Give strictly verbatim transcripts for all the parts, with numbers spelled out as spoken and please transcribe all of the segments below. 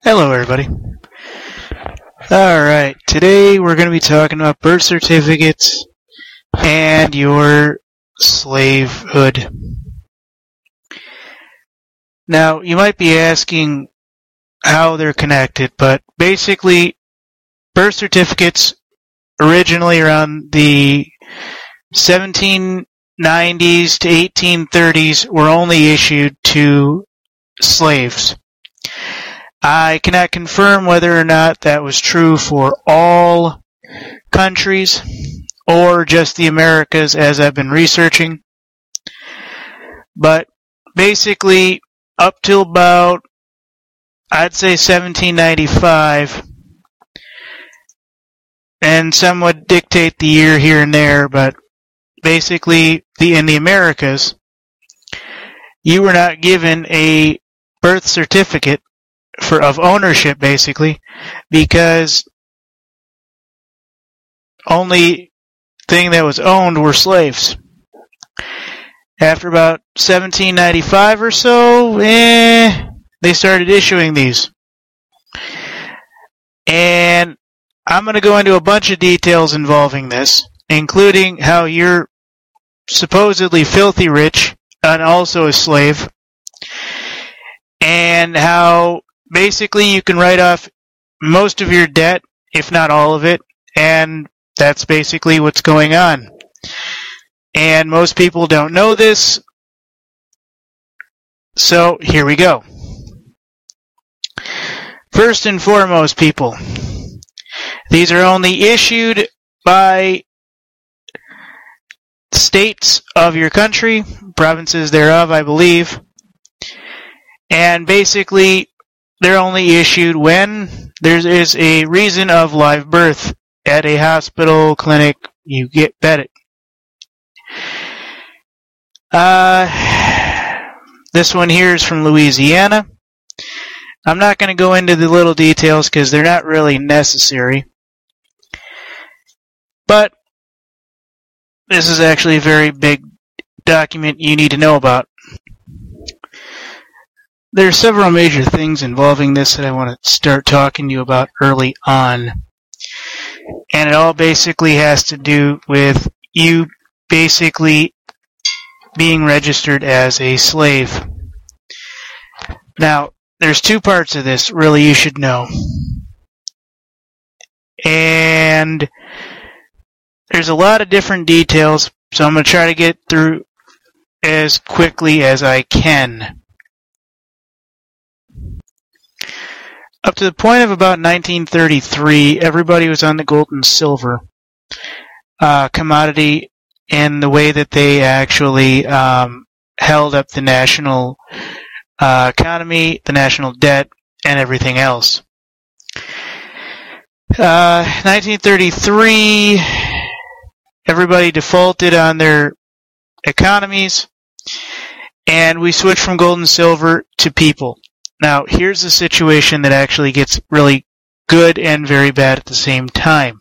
Hello, everybody. Alright, today we're going to be talking about birth certificates and your slavehood. Now, you might be asking how they're connected, but basically, birth certificates originally around the seventeen nineties to eighteen thirties were only issued to slaves. I cannot confirm whether or not that was true for all countries or just the Americas as I've been researching. But basically, up till about, I'd say seventeen ninety-five, and some would dictate the year here and there, but basically, the in the Americas, you were not given a birth certificate for of ownership, basically, because only thing that was owned were slaves. After about seventeen ninety-five or so, eh, they started issuing these. And I'm going to go into a bunch of details involving this, including how you're supposedly filthy rich and also a slave, and how basically you can write off most of your debt, if not all of it, and that's basically what's going on. And most people don't know this, so here we go. First and foremost, people, these are only issued by states of your country, provinces thereof, I believe, and basically they're only issued when there is a reason of live birth at a hospital, clinic, you get bet it. Uh, this one here is from Louisiana. I'm not going to go into the little details because they're not really necessary. But this is actually a very big document you need to know about. There are several major things involving this that I want to start talking to you about early on. And it all basically has to do with you basically being registered as a slave. Now, there's two parts of this really you should know. And there's a lot of different details, so I'm going to try to get through as quickly as I can. Up to the point of about nineteen thirty-three, everybody was on the gold and silver uh, commodity in the way that they actually um, held up the national uh, economy, the national debt, and everything else. Uh, nineteen thirty-three, everybody defaulted on their economies, and we switched from gold and silver to people. Now, here's a situation that actually gets really good and very bad at the same time.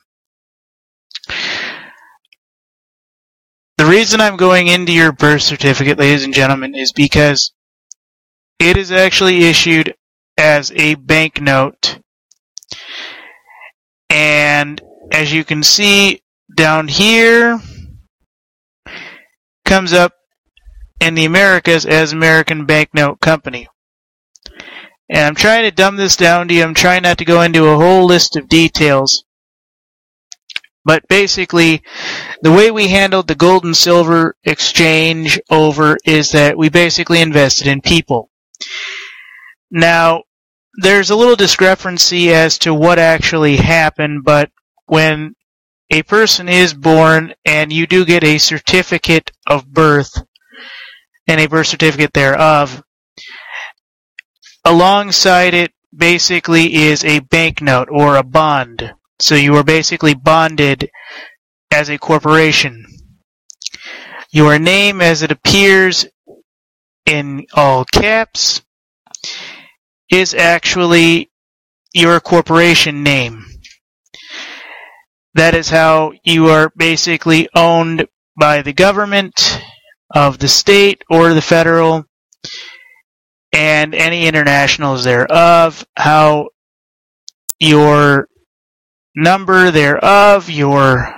The reason I'm going into your birth certificate, ladies and gentlemen, is because it is actually issued as a banknote. And as you can see down here, comes up in the Americas as American Banknote Company. And I'm trying to dumb this down to you. I'm trying not to go into a whole list of details. But basically, the way we handled the gold and silver exchange over is that we basically invested in people. Now, there's a little discrepancy as to what actually happened, but when a person is born and you do get a certificate of birth and a birth certificate thereof, alongside it basically is a banknote or a bond. So you are basically bonded as a corporation. Your name as it appears in all caps is actually your corporation name. That is how you are basically owned by the government of the state or the federal, and any internationals thereof, how your number thereof, your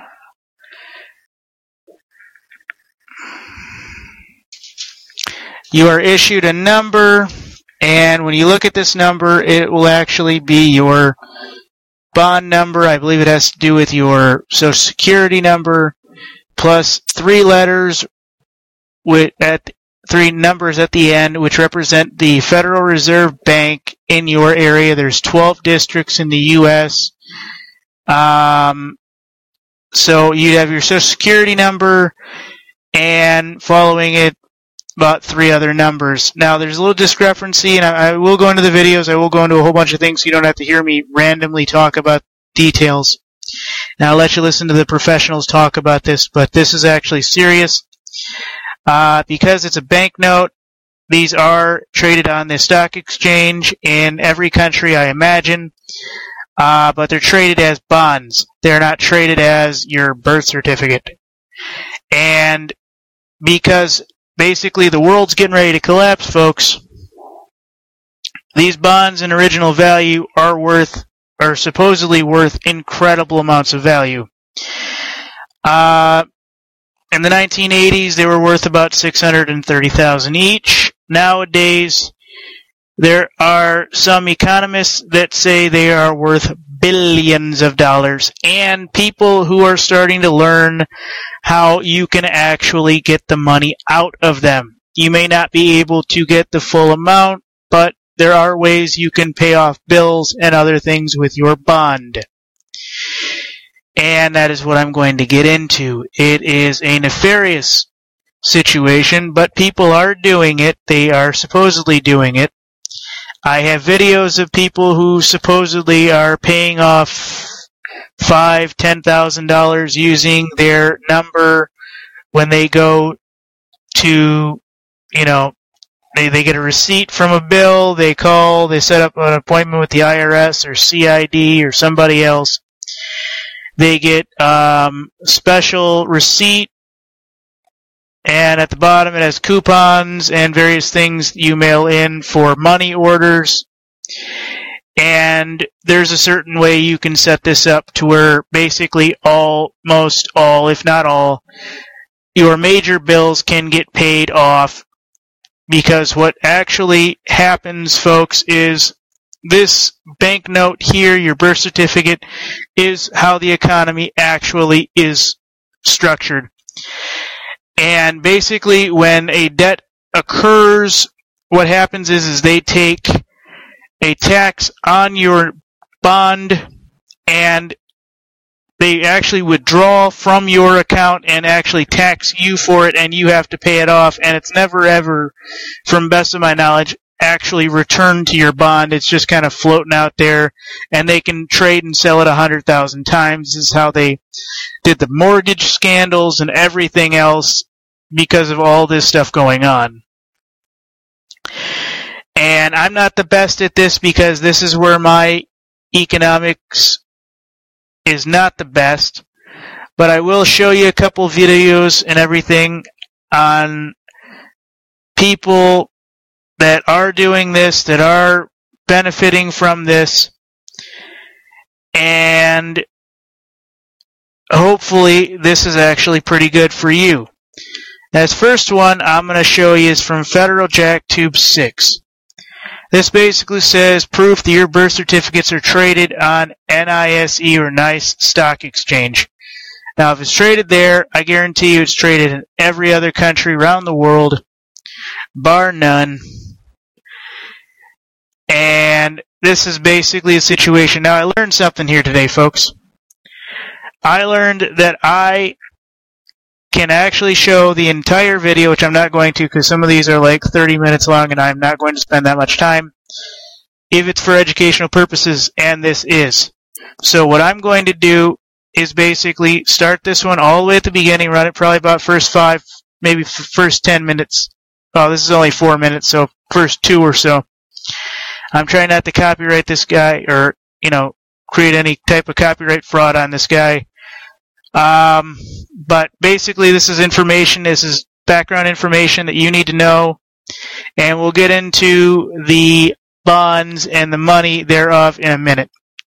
you are issued a number, and when you look at this number, it will actually be your bond number. I believe it has to do with your Social Security number, plus three letters with at three numbers at the end, which represent the Federal Reserve Bank in your area. There's twelve districts in the U S Um, so you have your Social Security number, and following it, about three other numbers. Now, there's a little discrepancy, and I, I will go into the videos. I will go into a whole bunch of things so you don't have to hear me randomly talk about details. Now, I'll let you listen to the professionals talk about this, but this is actually serious. Uh, because it's a banknote, these are traded on the stock exchange in every country, I imagine, uh, but they're traded as bonds. They're not traded as your birth certificate. And because basically the world's getting ready to collapse, folks, these bonds in original value are worth, are supposedly worth incredible amounts of value. Uh, In the nineteen eighties, they were worth about six hundred thirty thousand dollars each. Nowadays, there are some economists that say they are worth billions of dollars, and people who are starting to learn how you can actually get the money out of them. You may not be able to get the full amount, but there are ways you can pay off bills and other things with your bond. And that is what I'm going to get into. It is a nefarious situation, but people are doing it. They are supposedly doing it. I have videos of people who supposedly are paying off five, ten thousand dollars using their number when they go to, you know, they they get a receipt from a bill. They call. They set up an appointment with the I R S or C I D or somebody else. They get um, special receipt, and at the bottom it has coupons and various things you mail in for money orders. And there's a certain way you can set this up to where basically almost all, if not all, your major bills can get paid off. Because what actually happens, folks, is this banknote here, your birth certificate, is how the economy actually is structured. And basically, when a debt occurs, what happens is, is they take a tax on your bond, and they actually withdraw from your account and actually tax you for it, and you have to pay it off. And it's never ever, from best of my knowledge, actually returned to your bond. It's just kind of floating out there, and they can trade and sell it a hundred thousand times. This is how they did the mortgage scandals and everything else because of all this stuff going on. And I'm not the best at this because this is where my economics is not the best, but I will show you a couple videos and everything on people that are doing this, that are benefiting from this, and hopefully this is actually pretty good for you. This first one I'm going to show you is from Federal Jack Tube six. This basically says proof that your birth certificates are traded on N I S E or NICE stock exchange. Now, if it's traded there, I guarantee you it's traded in every other country around the world, bar none. And this is basically a situation. Now, I learned something here today, folks. I learned that I can actually show the entire video, which I'm not going to because some of these are like thirty minutes long and I'm not going to spend that much time, if it's for educational purposes, and this is. So what I'm going to do is basically start this one all the way at the beginning, run it probably about first five, maybe f- first ten minutes. Oh, this is only four minutes, so first two or so. I'm trying not to copyright this guy or, you know, create any type of copyright fraud on this guy. Um, but basically this is information, this is background information that you need to know And we'll get into the bonds and the money thereof in a minute.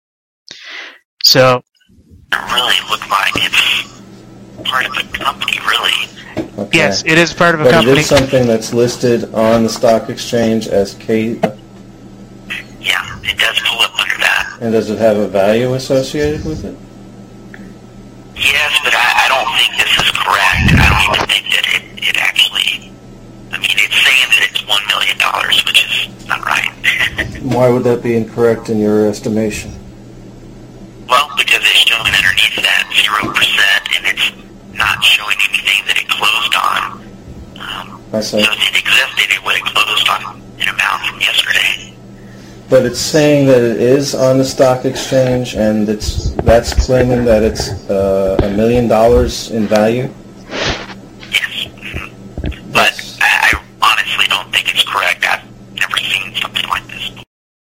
So, It really looked like it's part of a company, really. Okay. Yes, it is part of a but company. It is something that's listed on the stock exchange as K. Yeah, it does pull up under that. And does it have a value associated with it? Yes, but I, I don't think this is correct. I don't even think that it, it actually... I mean, it's saying that it's one million dollars, which is not right. Why would that be incorrect in your estimation? Well, because it's showing underneath that zero percent, and it's not showing anything that it closed on. Um, I see. so if it existed, it would have closed on an amount from yesterday. But it's saying that it is on the stock exchange, and it's that's claiming that it's uh, a million dollars in value? Yes. Mm-hmm. But I, I honestly don't think it's correct. I've never seen something like this before.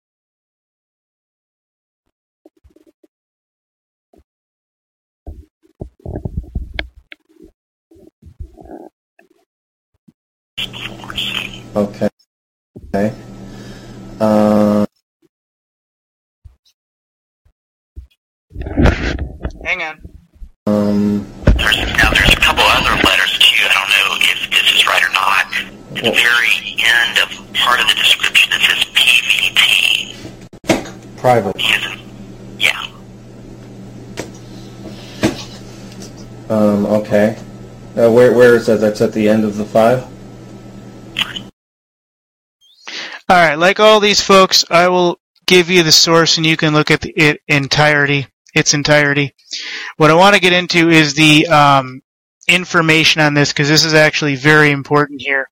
Okay. Okay. Uh, Hang on. um, There's, now, there's a couple other letters, too. I don't know if this is right or not. At the very end of part of the description, it says P V T. private. Yeah. Um, okay. Uh, where where is that? That's at the end of the five? Alright, like all these folks, I will give you the source and you can look at the, it entirety, its entirety. What I want to get into is the um, information on this, because this is actually very important here.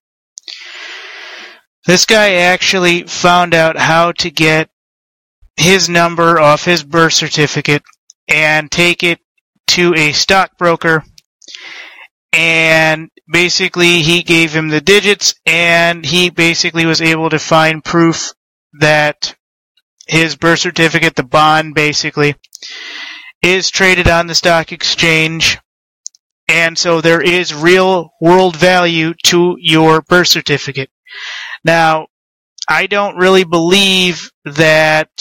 This guy actually found out how to get his number off his birth certificate and take it to a stockbroker, and basically he gave him the digits, and he basically was able to find proof that his birth certificate, the bond basically, is traded on the stock exchange, and so there is real world value to your birth certificate. Now, I don't really believe that,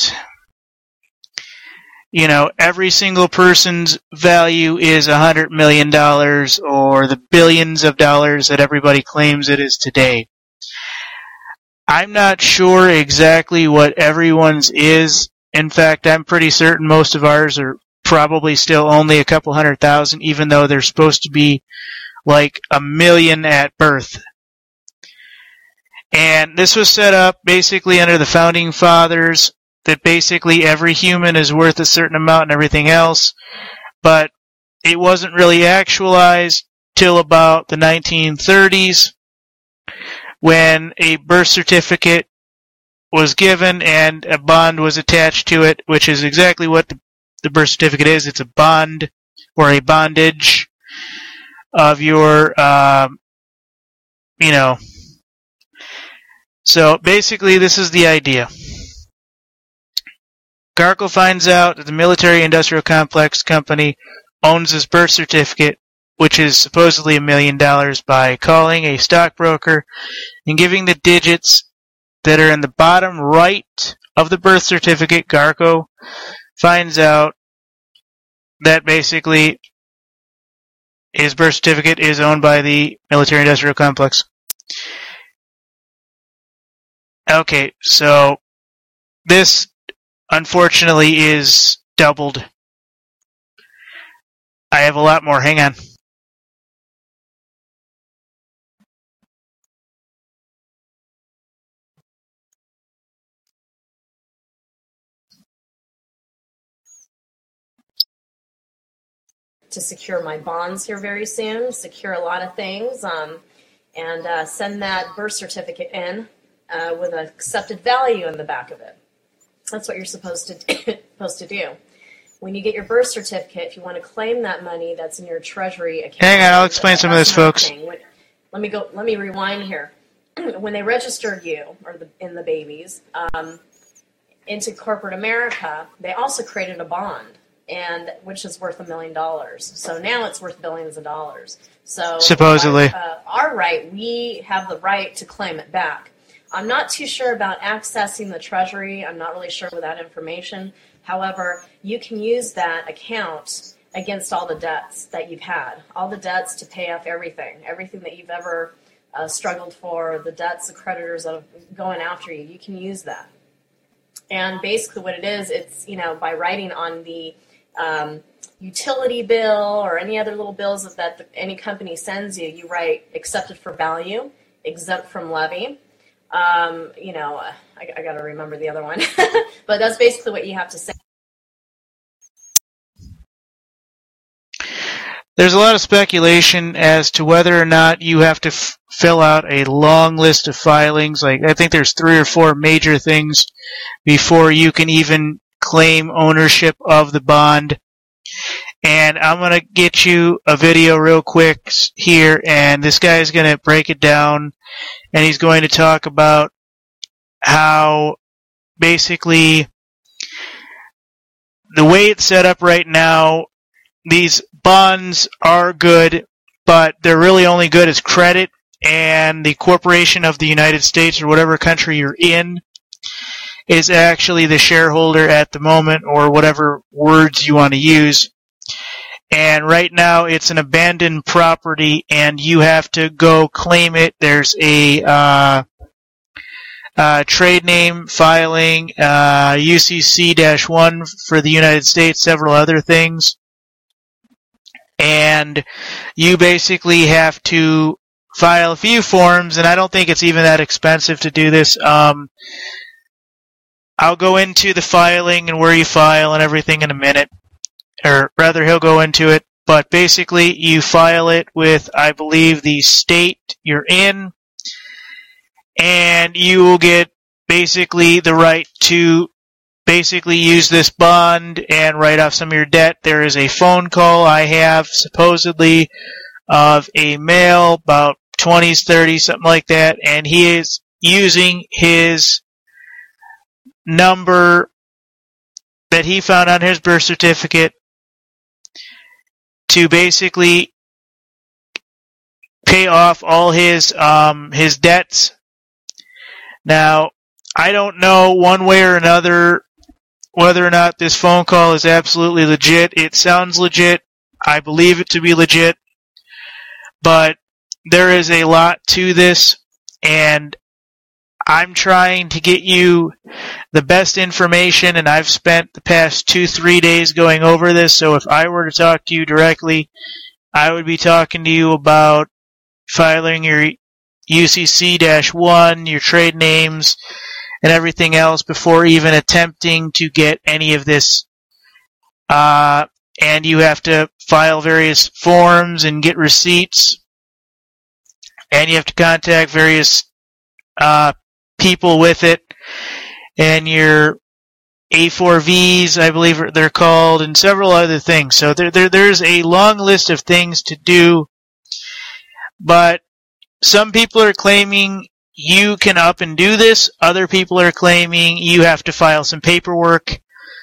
you know, every single person's value is a hundred million dollars or the billions of dollars that everybody claims it is today. I'm not sure exactly what everyone's is. In fact, I'm pretty certain most of ours are probably still only a couple hundred thousand, even though they're supposed to be like a million at birth. And this was set up basically under the Founding Fathers, that basically every human is worth a certain amount and everything else, but it wasn't really actualized till about the nineteen thirties, when a birth certificate was given and a bond was attached to it, which is exactly what the, the birth certificate is. It's a bond or a bondage of your, um, you know. So basically this is the idea. Garco finds out that the Military Industrial Complex Company owns his birth certificate, which is supposedly a million dollars, by calling a stockbroker and giving the digits that are in the bottom right of the birth certificate. Garco finds out that basically his birth certificate is owned by the Military Industrial Complex. Okay, so this unfortunately is doubled. I have a lot more. Hang on. To secure my bonds here very soon, secure a lot of things, um, and uh, send that birth certificate in uh, with an accepted value in the back of it. That's what you're supposed to do, supposed to do. When you get your birth certificate, if you want to claim that money that's in your treasury account. Hang on, I'll explain some of this, folks. When, let me go. Let me rewind here. When they registered you, or the, in the babies, um, into corporate America, they also created a bond. and which is worth a million dollars. So now it's worth billions of dollars. So supposedly, our, uh, our right, we have the right to claim it back. I'm not too sure about accessing the Treasury. I'm not really sure with that information. However, you can use that account against all the debts that you've had, all the debts to pay off everything, everything that you've ever uh, struggled for, the debts, the creditors that are going after you. You can use that. And basically what it is, it's, you know, by writing on the um, utility bill or any other little bills that, that any company sends you, you write accepted for value, exempt from levy. Um, you know, I, I got to remember the other one. But that's basically what you have to say. There's a lot of speculation as to whether or not you have to f- fill out a long list of filings. Like, I think there's three or four major things before you can even claim ownership of the bond. And I'm going to get you a video real quick here, and this guy is going to break it down, and he's going to talk about how basically the way it's set up right now, these bonds are good, but they're really only good as credit, and the corporation of the United States or whatever country you're in is actually the shareholder at the moment, or whatever words you want to use. And right now it's an abandoned property, and you have to go claim it. There's a uh, uh, trade name filing, uh, U C C one for the United States, several other things. And you basically have to file a few forms, and I don't think it's even that expensive to do this. Um, I'll go into the filing and where you file and everything in a minute. Or rather, he'll go into it. But basically, you file it with, I believe, the state you're in. And you will get basically the right to basically use this bond and write off some of your debt. There is a phone call I have, supposedly, of a male, about twenties, thirties, something like that. And he is using his number that he found on his birth certificate to basically pay off all his um, his debts. Now, I don't know one way or another whether or not this phone call is absolutely legit. It sounds legit. I believe it to be legit. But there is a lot to this, and I'm trying to get you the best information, and I've spent the past two, three days going over this, so if I were to talk to you directly, I would be talking to you about filing your U C C one, your trade names, and everything else before even attempting to get any of this. Uh, and you have to file various forms and get receipts, and you have to contact various uh, people with it, and your A four Vs, I believe they're called, and several other things. So there, there, there's a long list of things to do, but some people are claiming you can up and do this. Other people are claiming you have to file some paperwork.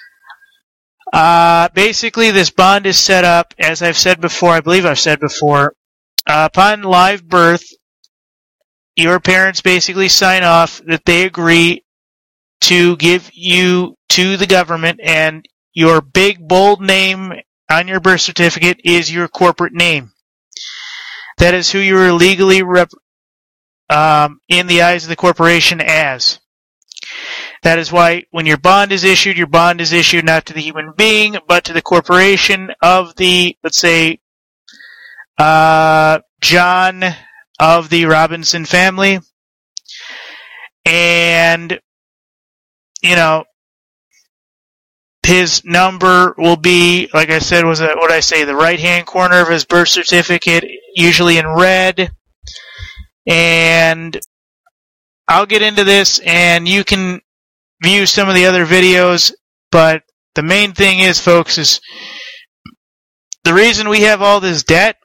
Uh, basically, this bond is set up, as I've said before, I believe I've said before, uh, upon live birth, your parents basically sign off that they agree to give you to the government, and your big, bold name on your birth certificate is your corporate name. That is who you are legally rep- um, in the eyes of the corporation as. That is why when your bond is issued, your bond is issued not to the human being, but to the corporation of the, let's say, uh, John of the Robinson family. And, you know, his number will be, like I said, was what I say, the right-hand corner of his birth certificate, usually in red. And I'll get into this, and you can view some of the other videos, but the main thing is, folks, is the reason we have all this debt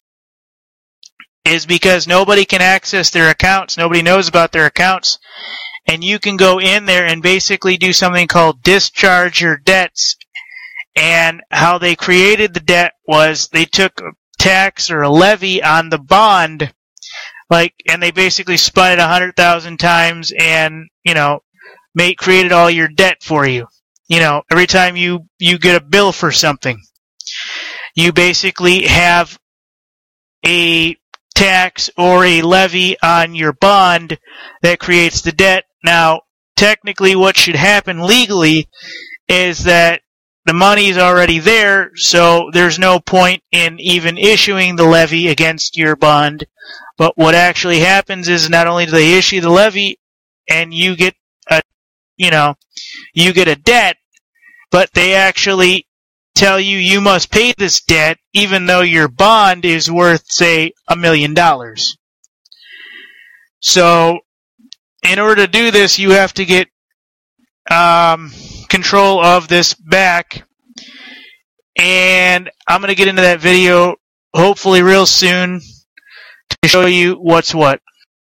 is because nobody can access their accounts. Nobody knows about their accounts. And you can go in there and basically do something called discharge your debts. And how they created the debt was they took a tax or a levy on the bond, like, and they basically spun it a hundred thousand times, and you know, made created all your debt for you. You know, every time you you get a bill for something, you basically have a tax or a levy on your bond that creates the debt. Now, technically, what should happen legally is that the money is already there, so there's no point in even issuing the levy against your bond. But what actually happens is not only do they issue the levy and you get a, you know, you get a debt, but they actually tell you you must pay this debt even though your bond is worth, say, a million dollars. So, in order to do this, you have to get um, control of this back, and I'm going to get into that video hopefully real soon to show you what's what.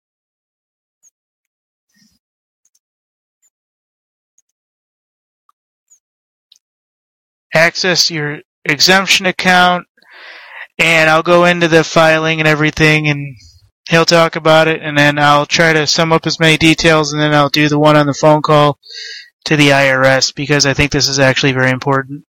Access your exemption account, and I'll go into the filing and everything, and he'll talk about it, and then I'll try to sum up as many details, and then I'll do the one on the phone call to the I R S, because I think this is actually very important.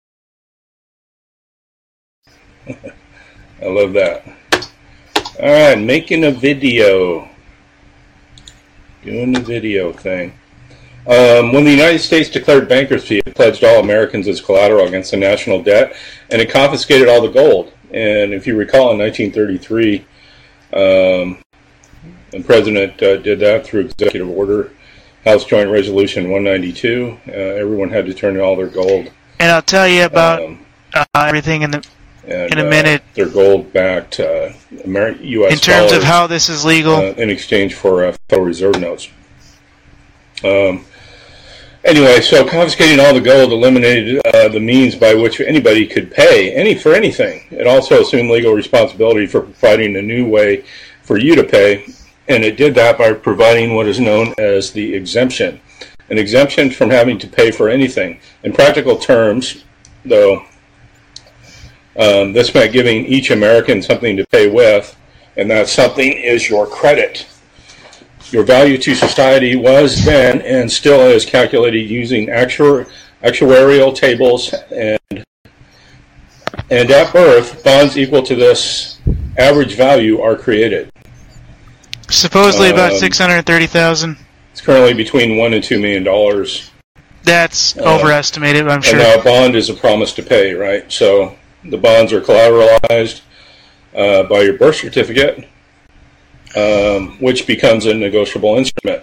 I love that. Alright, making a video. Doing the video thing. Um, when the United States declared bankruptcy, it pledged all Americans as collateral against the national debt, and it confiscated all the gold. And if you recall, in nineteen thirty-three, um, the President uh, did that through executive order, House Joint Resolution one ninety-two. Uh, everyone had to turn in all their gold. And I'll tell you about um, uh, everything in the and, in a minute. Uh, their gold-backed uh, Ameri- U S in terms dollars, of how this is legal, uh, in exchange for uh, Federal Reserve notes. Um, anyway, so confiscating all the gold eliminated uh, the means by which anybody could pay any for anything. It also assumed legal responsibility for providing a new way for you to pay, and it did that by providing what is known as the exemption. An exemption from having to pay for anything. In practical terms, though, um, this meant giving each American something to pay with, and that something is your credit. Your value to society was then and still is calculated using actu- actuarial tables, and and at birth, bonds equal to this average value are created. Supposedly about um, six hundred thirty thousand. It's currently between one and two million dollars. That's uh, overestimated, I'm sure. And now a bond is a promise to pay, right? So the bonds are collateralized uh, by your birth certificate, um, which becomes a negotiable instrument.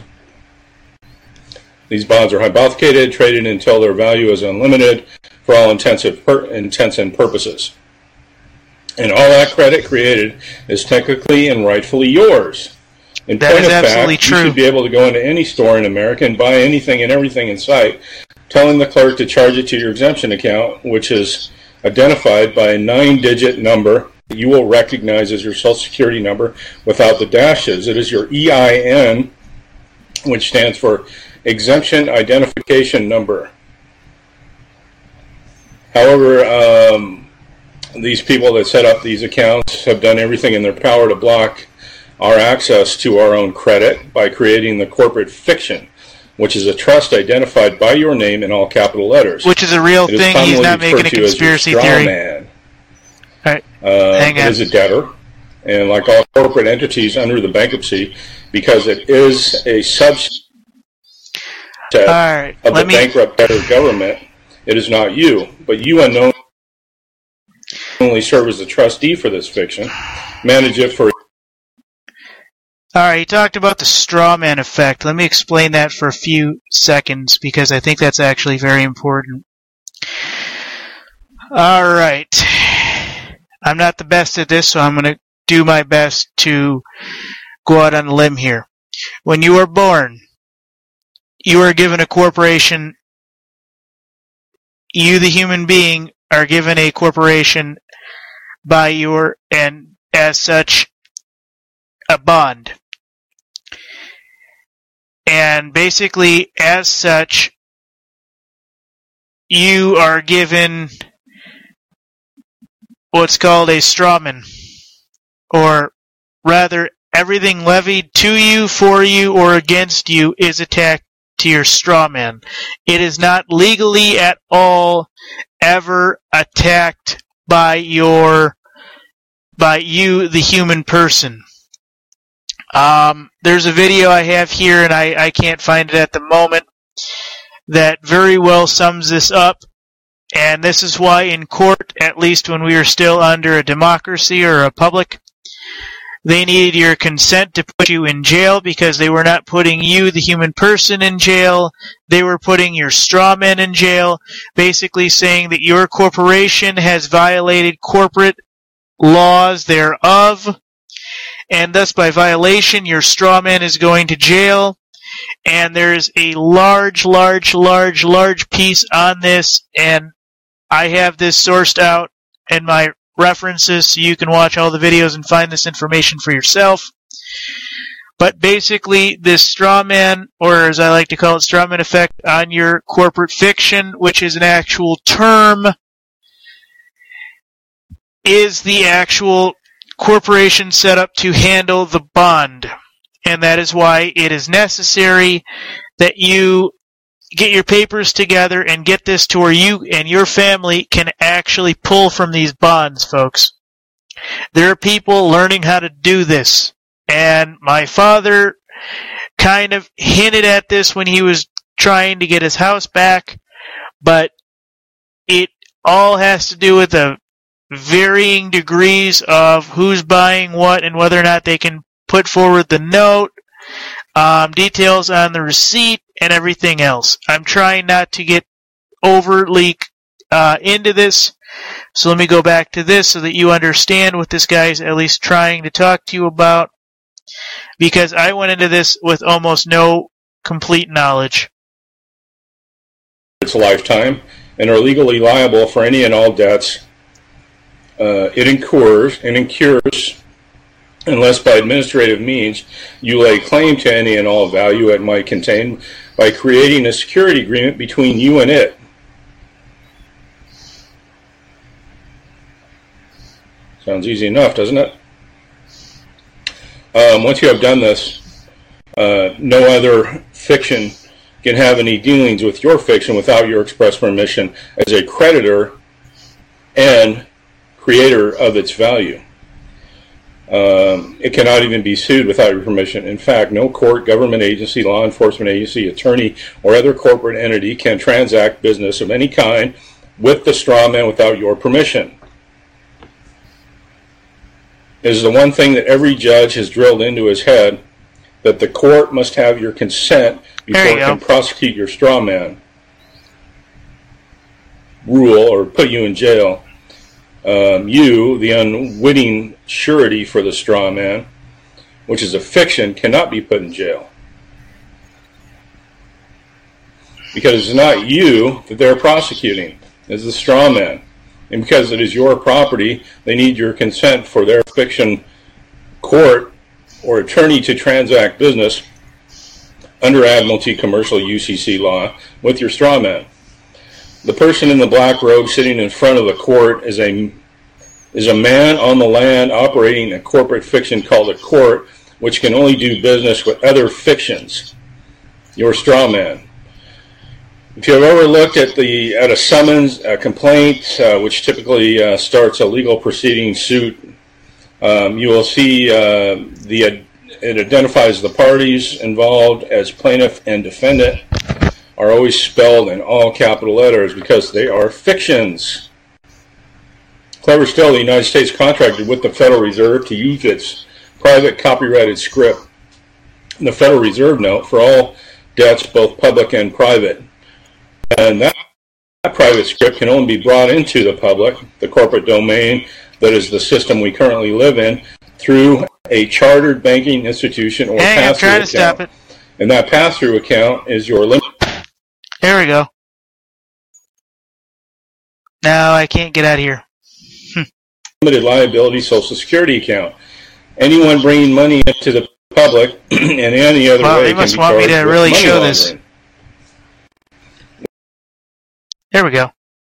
These bonds are hypothecated, traded until their value is unlimited for all intensive per- intents and purposes. And all that credit created is technically and rightfully yours. In That point is of absolutely fact, true. you should be able to go into any store in America and buy anything and everything in sight, telling the clerk to charge it to your exemption account, which is identified by a nine-digit number that you will recognize as your Social Security number without the dashes. It is your E I N, which stands for Exemption Identification Number. However, um, these people that set up these accounts have done everything in their power to block our access to our own credit by creating the corporate fiction, which is a trust identified by your name in all capital letters. Which is a real It is thing. He's commonly not making a referred to as your conspiracy straw theory. man. All right. Uh, Hang it on. is a debtor, and like all corporate entities under the bankruptcy, because it is a subset All right. of Let the me. bankrupt debtor government, it is not you, but you unknowingly serve as the trustee for this fiction, manage it for. All right. He talked about the straw man effect. Let me explain that for a few seconds because I think that's actually very important. All right. I'm not the best at this, so I'm going to do my best to go out on a limb here. When you are born, you are given a corporation. You, the human being, are given a corporation by your, and as such, a bond. And basically, as such, you are given what's called a strawman, or rather, everything levied to you, for you, or against you is attacked to your strawman. It is not legally at all ever attacked by your, by you, the human person. Um, there's a video I have here, and I, I can't find it at the moment, that very well sums this up. And this is why in court, at least when we were still under a democracy or a republic, they needed your consent to put you in jail, because they were not putting you, the human person, in jail. They were putting your strawman in jail, basically saying that your corporation has violated corporate laws thereof, and thus by violation your strawman is going to jail. And there's a large, large, large, large piece on this, and I have this sourced out in my references so you can watch all the videos and find this information for yourself. But basically, this strawman, or as I like to call it, strawman effect on your corporate fiction, which is an actual term, is the actual corporation set up to handle the bond. And that is why it is necessary that you get your papers together and get this to where you and your family can actually pull from these bonds, folks. There are people learning how to do this. And my father kind of hinted at this when he was trying to get his house back, but it all has to do with the varying degrees of who's buying what and whether or not they can put forward the note, um, details on the receipt, and everything else. I'm trying not to get overly uh, into this, so let me go back to this so that you understand what this guy is at least trying to talk to you about, because I went into this with almost no complete knowledge. Its lifetime, and are legally liable for any and all debts uh, it incurs and incurs, unless by administrative means you lay claim to any and all value it might contain by creating a security agreement between you and it. Sounds easy enough, doesn't it? Um, once you have done this, uh, no other fiction can have any dealings with your fiction without your express permission as a creditor and creator of its value. Um, it cannot even be sued without your permission. In fact, no court, government agency, law enforcement agency, attorney, or other corporate entity can transact business of any kind with the straw man without your permission. It is the one thing that every judge has drilled into his head, that the court must have your consent before it can prosecute your straw man, rule, or put you in jail. Um, you, the unwitting surety for the straw man, which is a fiction, cannot be put in jail. Because it's not you that they're prosecuting, it's the straw man. And because it is your property, they need your consent for their fiction court or attorney to transact business under Admiralty Commercial U C C law with your straw man. The person in the black robe sitting in front of the court is a is a man on the land operating a corporate fiction called a court, which can only do business with other fictions. Your straw man. If you have ever looked at the at a summons, a complaint, uh, which typically uh, starts a legal proceeding suit, um, you will see uh, the it identifies the parties involved as plaintiff and defendant are always spelled in all capital letters because they are fictions. Clever still, the United States contracted with the Federal Reserve to use its private copyrighted script, the Federal Reserve note, for all debts, both public and private. And that, that private script can only be brought into the public, the corporate domain, that is the system we currently live in, through a chartered banking institution or hey, pass-through I'm trying to account. stop it. And that pass-through account is your limit. There we go. Now I can't get out of here. Limited liability Social Security account. Anyone bringing money into the public in any other wow, way they must can be want me charged to with really money show laundering. this. There we go.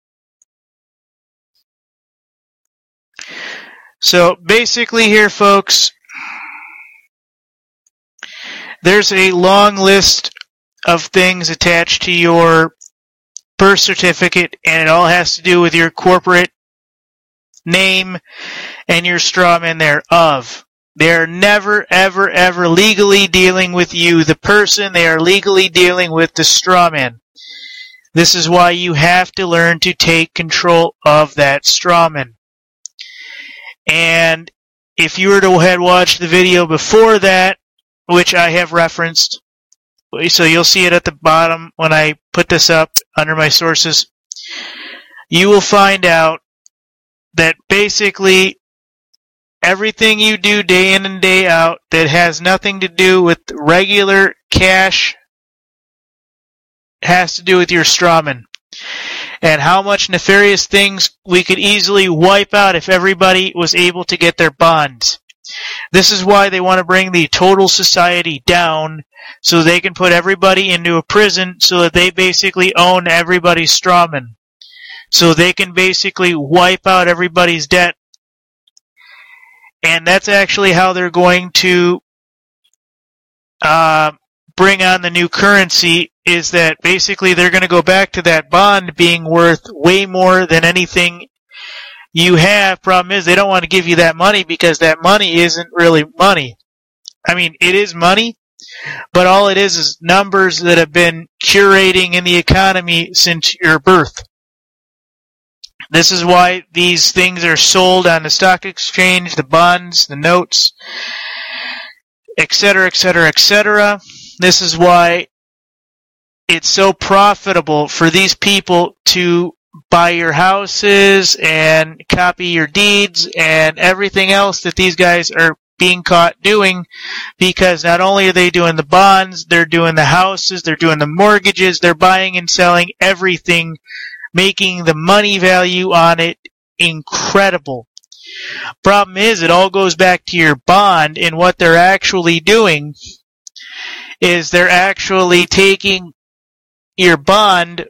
So basically here, folks, there's a long list of things attached to your birth certificate, and it all has to do with your corporate name and your strawman thereof. They are never, ever, ever legally dealing with you, the person. They are legally dealing with the strawman. This is why you have to learn to take control of that strawman. And if you were to have watched the video before that, which I have referenced, so you'll see it at the bottom when I put this up under my sources, you will find out that basically everything you do day in and day out that has nothing to do with regular cash has to do with your strawman. And how much nefarious things we could easily wipe out if everybody was able to get their bonds. This is why they want to bring the total society down, so they can put everybody into a prison so that they basically own everybody's strawman. So they can basically wipe out everybody's debt. And that's actually how they're going to uh, bring on the new currency, is that basically they're going to go back to that bond being worth way more than anything you have. Problem is, they don't want to give you that money because that money isn't really money. I mean, it is money, but all it is is numbers that have been curating in the economy since your birth. This is why these things are sold on the stock exchange, the bonds, the notes, et cetera, et cetera, et cetera. This is why it's so profitable for these people to buy your houses and copy your deeds and everything else that these guys are being caught doing, because not only are they doing the bonds, they're doing the houses, they're doing the mortgages, they're buying and selling everything, making the money value on it incredible. Problem is, it all goes back to your bond, and what they're actually doing is they're actually taking your bond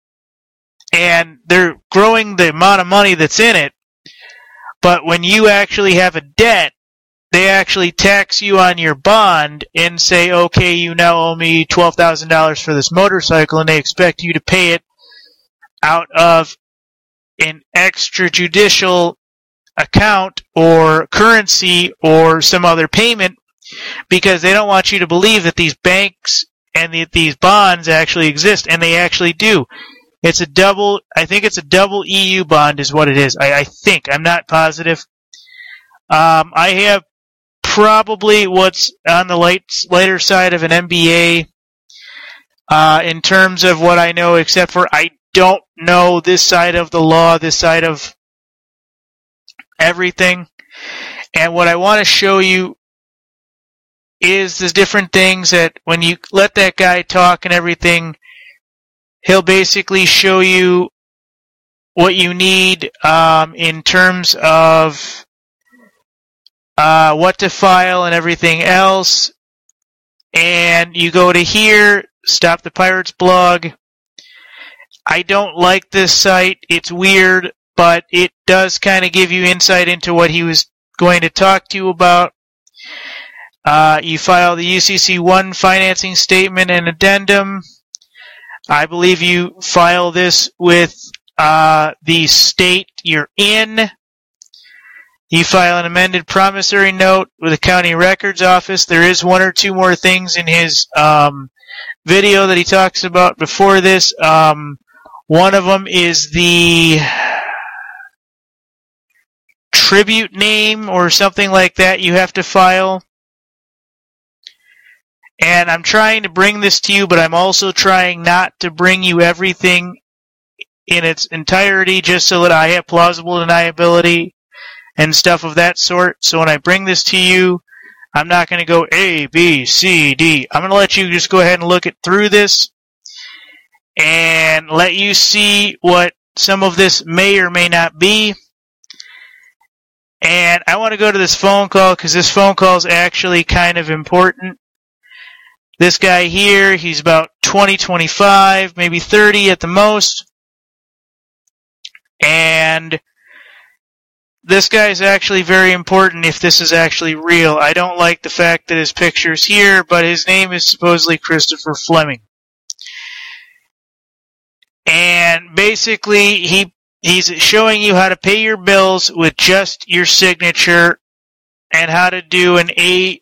and they're growing the amount of money that's in it, but when you actually have a debt, they actually tax you on your bond and say, okay, you now owe me twelve thousand dollars for this motorcycle, and they expect you to pay it out of an extrajudicial account or currency or some other payment, because they don't want you to believe that these banks and the, these bonds actually exist, and they actually do. It's a double, I think it's a double E U bond is what it is. I, I think. I'm not positive. Um, I have probably what's on the light, lighter side of an M B A uh, in terms of what I know, except for I don't know this side of the law, this side of everything. And what I want to show you is the different things that when you let that guy talk and everything, he'll basically show you what you need um, in terms of uh, what to file and everything else. And you go to here, Stop the Pirates blog. I don't like this site. It's weird, but it does kind of give you insight into what he was going to talk to you about. Uh, you file the U C C one financing statement and addendum. I believe you file this with uh, the state you're in. You file an amended promissory note with the county records office. There is one or two more things in his um, video that he talks about before this. Um, one of them is the tribute name or something like that you have to file. And I'm trying to bring this to you, but I'm also trying not to bring you everything in its entirety just so that I have plausible deniability and stuff of that sort. So when I bring this to you, I'm not going to go A, B, C, D. I'm going to let you just go ahead and look it through this and let you see what some of this may or may not be. And I want to go to this phone call because this phone call is actually kind of important. This guy here, he's about twenty, twenty-five, maybe thirty at the most. And this guy's actually very important if this is actually real. I don't like the fact that his picture's here, but his name is supposedly Christopher Fleming. And basically, he he's showing you how to pay your bills with just your signature and how to do an A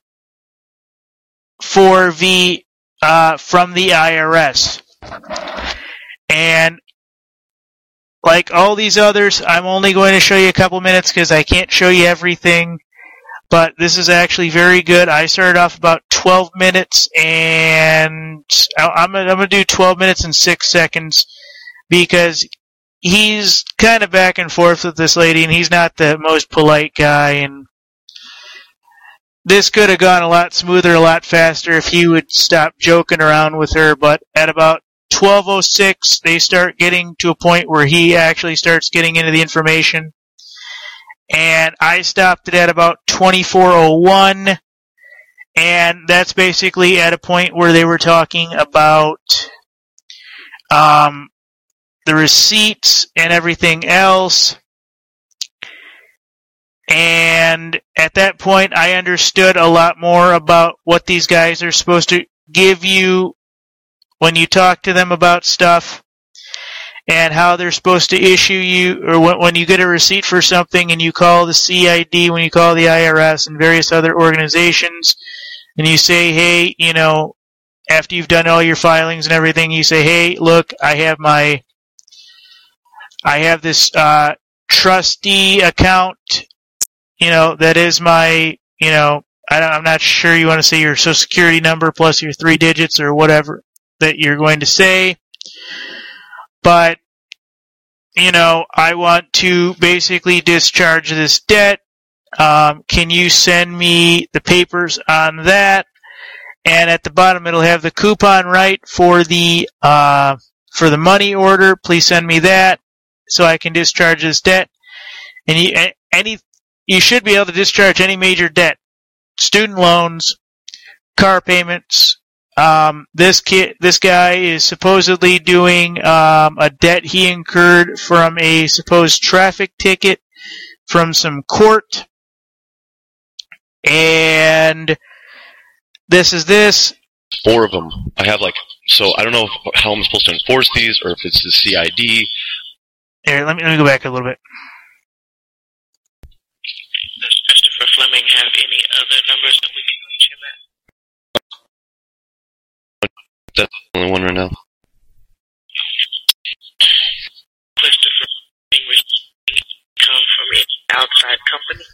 four V uh, from the I R S. And like all these others, I'm only going to show you a couple minutes because I can't show you everything. But this is actually very good. I started off about twelve minutes, and I'm going to do twelve minutes and six seconds because he's kind of back and forth with this lady, and he's not the most polite guy. And this could have gone a lot smoother, a lot faster if he would stop joking around with her. But at about twelve oh six, they start getting to a point where he actually starts getting into the information. And I stopped it at about twenty-four oh one. And that's basically at a point where they were talking about um, the receipts and everything else. And at that point, I understood a lot more about what these guys are supposed to give you when you talk to them about stuff, and how they're supposed to issue you, or when, when you get a receipt for something and you call the C I D, when you call the I R S and various other organizations, and you say, hey, you know, after you've done all your filings and everything, you say, hey, look, I have my, I have this uh, trustee account, you know, that is my, you know, I don't, I'm not sure you want to say your social security number plus your three digits or whatever that you're going to say. But, you know, I want to basically discharge this debt. Um, can you send me the papers on that? And at the bottom, it'll have the coupon right for the uh, for the money order. Please send me that so I can discharge this debt. And you, any, you should be able to discharge any major debt, student loans, car payments. Um, this kid, this guy is supposedly doing um, a debt he incurred from a supposed traffic ticket from some court, and this is this. Four of them. I have like so. I don't know if, how I'm supposed to enforce these, or if it's the C I D. Here, let me let me go back a little bit. Does Christopher Fleming have any other numbers that we can reach him at? That's the only one right now. Christopher Fleming received income from an outside company.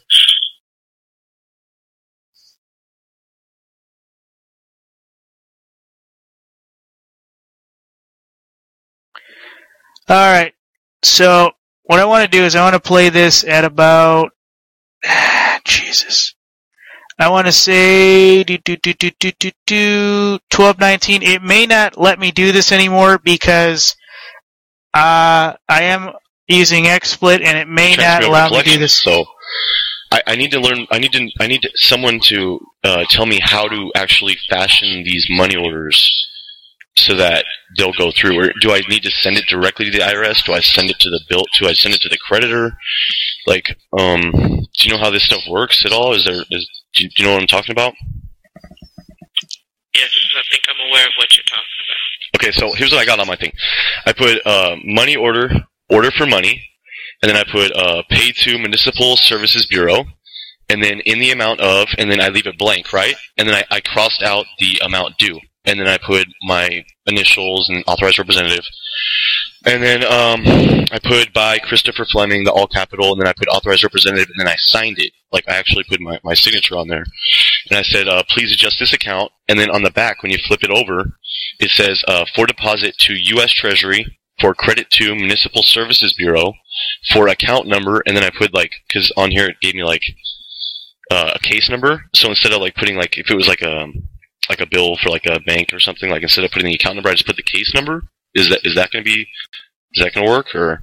All right. So what I want to do is I want to play this at about Jesus. I want to say do, do, do, do, do, do, do, twelve nineteen. It may not let me do this anymore because uh, I am using XSplit and it may not allow me to do this. So I, I need to learn. I need to. I need to, someone to uh, tell me how to actually fashion these money orders so that they'll go through. Or do I need to send it directly to the I R S? Do I send it to the bill? Do I send it to the creditor? Like, um, do you know how this stuff works at all? Is there? Is do you, do you know what I'm talking about? Yes, I think I'm aware of what you're talking about. Okay, so here's what I got on my thing. I put uh, money order, order for money, and then I put uh, pay to Municipal Services Bureau, and then in the amount of, and then I leave it blank, right? And then I, I crossed out the amount due, and then I put my initials and authorized representative. And then um, I put by Christopher Fleming, the all capital, and then I put authorized representative, and then I signed it. Like, I actually put my, my signature on there. And I said, uh, please adjust this account. And then on the back, when you flip it over, it says, uh, for deposit to U S Treasury, for credit to Municipal Services Bureau, for account number, and then I put, like, because on here it gave me, like, uh, a case number. So instead of, like, putting, like, if it was, like, a, like a bill for, like, a bank or something, like, instead of putting the account number, I just put the case number. Is that is that going to be, is that going to work, or?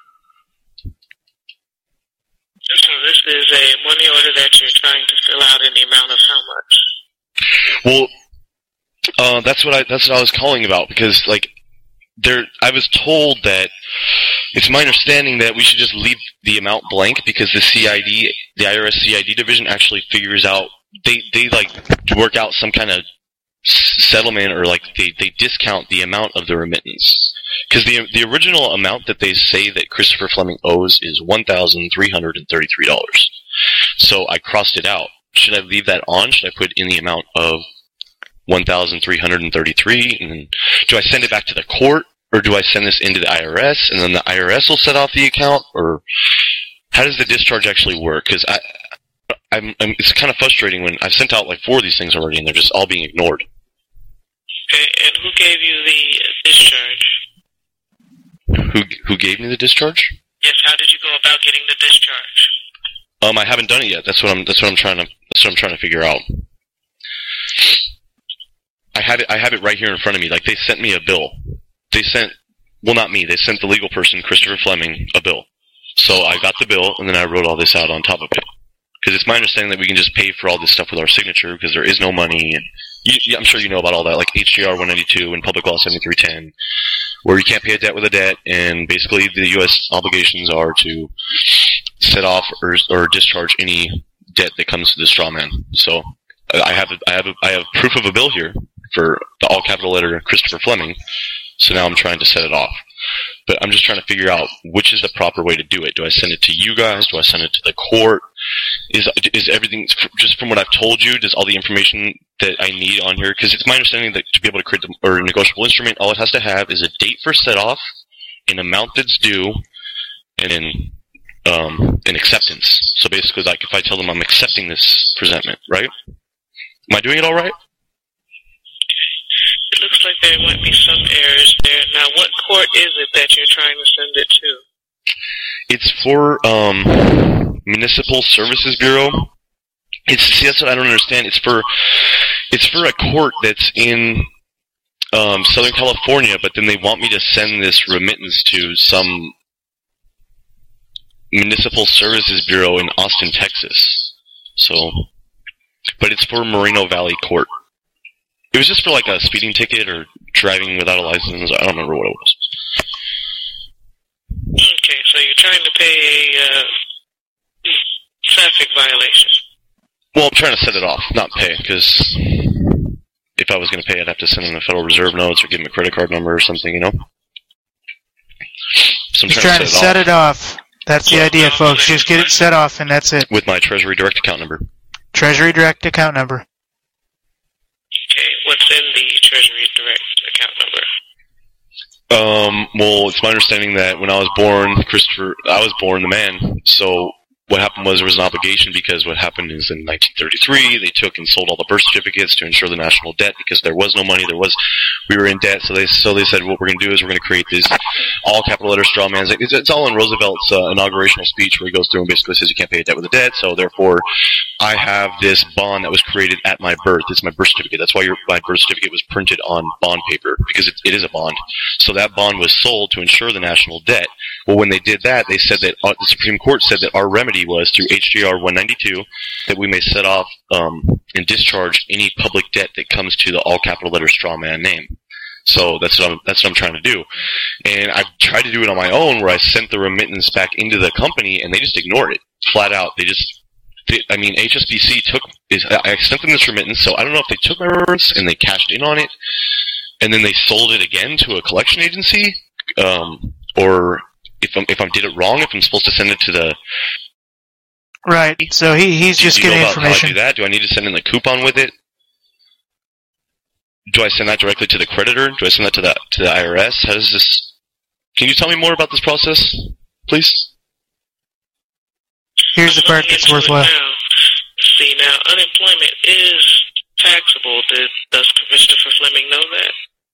So this is a money order that you're trying to fill out in the amount of how much? Well, uh, that's what I that's what I was calling about, because like there I was told that it's my understanding that we should just leave the amount blank because the C I D, the I R S C I D division actually figures out, they, they like work out some kind of settlement or like they, they discount the amount of the remittance. Because the the original amount that they say that Christopher Fleming owes is one thousand three hundred thirty-three dollars. So I crossed it out. Should I leave that on? Should I put in the amount of one thousand three hundred thirty-three dollars? And then do I send it back to the court? Or do I send this into the I R S and then the I R S will set off the account? Or how does the discharge actually work? Because I, I'm, I'm, it's kind of frustrating when I've sent out like four of these things already and they're just all being ignored. Okay, and who gave you the discharge? Who who gave me the discharge? Yes, how did you go about getting the discharge? Um, I haven't done it yet. That's what I'm. That's what I'm trying to. That's what I'm trying to figure out. I had it. I have it right here in front of me. Like they sent me a bill. They sent. Well, not me. They sent the legal person, Christopher Fleming, a bill. So I got the bill, and then I wrote all this out on top of it. Because it's my understanding that we can just pay for all this stuff with our signature because there is no money. And you, I'm sure you know about all that, like H G R one ninety-two and Public Law seventy-three ten, where you can't pay a debt with a debt, and basically the U S obligations are to set off or, or discharge any debt that comes to the straw man. So I have I have I have proof of a bill here for the all capital letter Christopher Fleming. So now I'm trying to set it off. But I'm just trying to figure out which is the proper way to do it. Do I send it to you guys? Do I send it to the court? Is is everything, just from what I've told you, does all the information that I need on here? Because it's my understanding that to be able to create the, or a negotiable instrument, all it has to have is a date for set-off, an amount that's due, and an, um, an acceptance. So basically, like if I tell them I'm accepting this presentment, right? Am I doing it all right? It looks like there might be some errors there. Now, what court is it that you're trying to send it to? It's for um, Municipal Services Bureau. It's see, that's what I don't understand. It's for it's for a court that's in um, Southern California, but then they want me to send this remittance to some Municipal Services Bureau in Austin, Texas. So, but it's for Moreno Valley Court. It was just for like a speeding ticket or driving without a license. I don't remember what it was. Okay, so you're trying to pay a uh, traffic violation. Well, I'm trying to set it off, not pay, because if I was going to pay, I'd have to send them the Federal Reserve notes or give them a credit card number or something, you know? So I'm He's trying, trying to to set it off. That's the idea, folks. Just get it set off, and that's it. With my Treasury Direct account number. Treasury Direct account number. Okay, what's in the Treasury Direct account number? Um, well, it's my understanding that when I was born, Christopher, I was born the man, so what happened was there was an obligation because what happened is in nineteen thirty-three, they took and sold all the birth certificates to insure the national debt because there was no money, there was, we were in debt, so they, so they said what we're going to do is we're going to create these all capital letter straw mans. It's, it's all in Roosevelt's uh, inaugurational speech where he goes through and basically says you can't pay a debt with a debt, so therefore I have this bond that was created at my birth. It's my birth certificate. That's why your, my birth certificate was printed on bond paper, because it, it is a bond. So that bond was sold to insure the national debt. Well, when they did that, they said that, uh, the Supreme Court said that our remedy was through H G R one ninety-two that we may set off um, and discharge any public debt that comes to the all capital letter straw man name. So that's what I'm, that's what I'm trying to do. And I've tried to do it on my own where I sent the remittance back into the company and they just ignored it. Flat out. They just, they, I mean, H S B C took, is, I sent them this remittance, so I don't know if they took my remittance and they cashed in on it and then they sold it again to a collection agency, um, or if I'm, if I did it wrong, if I'm supposed to send it to the... Right, so he, he's just do you getting know about information. How I do that? Do I need to send in the coupon with it? Do I send that directly to the creditor? Do I send that to the to the I R S? How does this... Can you tell me more about this process, please? Here's the part that's worthwhile. Now. See, now, unemployment is taxable. Did, does Christopher Fleming know that?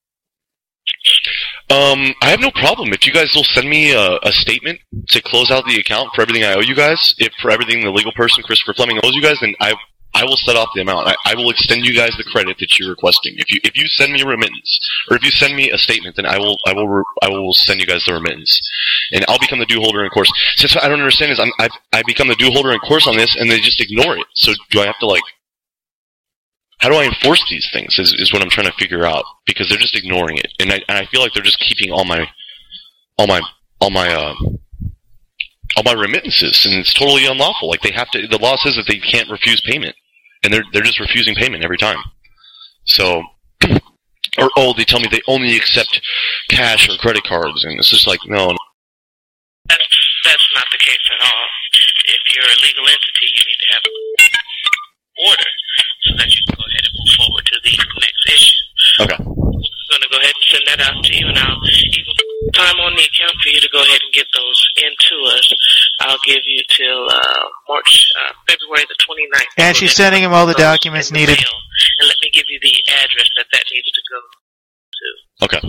Um, I have no problem. If you guys will send me a, a statement to close out the account for everything I owe you guys, if for everything the legal person, Christopher Fleming, owes you guys, then I I will set off the amount. I, I will extend you guys the credit that you're requesting. If you if you send me a remittance, or if you send me a statement, then I will I will re, I will send you guys the remittance, and I'll become the due holder in course. Since what I don't understand is I'm I've, I become the due holder in course on this, and they just ignore it. So do I have to like? How do I enforce these things? Is is what I'm trying to figure out, because they're just ignoring it, and I and I feel like they're just keeping all my all my all my uh, all my remittances, and it's totally unlawful. Like they have to. The law says that they can't refuse payment, and they're they're just refusing payment every time. So, or oh, they tell me they only accept cash or credit cards, and it's just like no. That's that's not the case at all. If you're a legal entity, you need to have an order so that you can go ahead and move forward to the next issue. Okay. I'm going to go ahead and send that out to you, and I'll even put time on the account for you to go ahead and get those into us. I'll give you till uh, March, uh, February the twenty-ninth. And she's sending him all the documents needed. And let me give you the address that that needs to go to. Okay.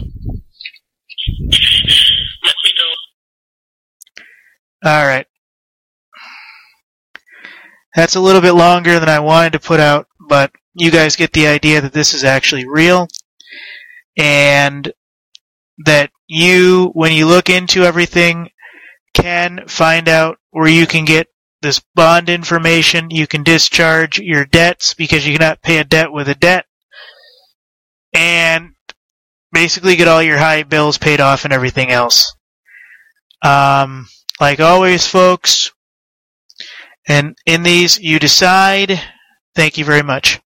Let me know. All right. That's a little bit longer than I wanted to put out, but you guys get the idea that this is actually real, and that you, when you look into everything, can find out where you can get this bond information. You can discharge your debts because you cannot pay a debt with a debt, and basically get all your high bills paid off and everything else. Um, like always, folks, and in these, you decide. Thank you very much.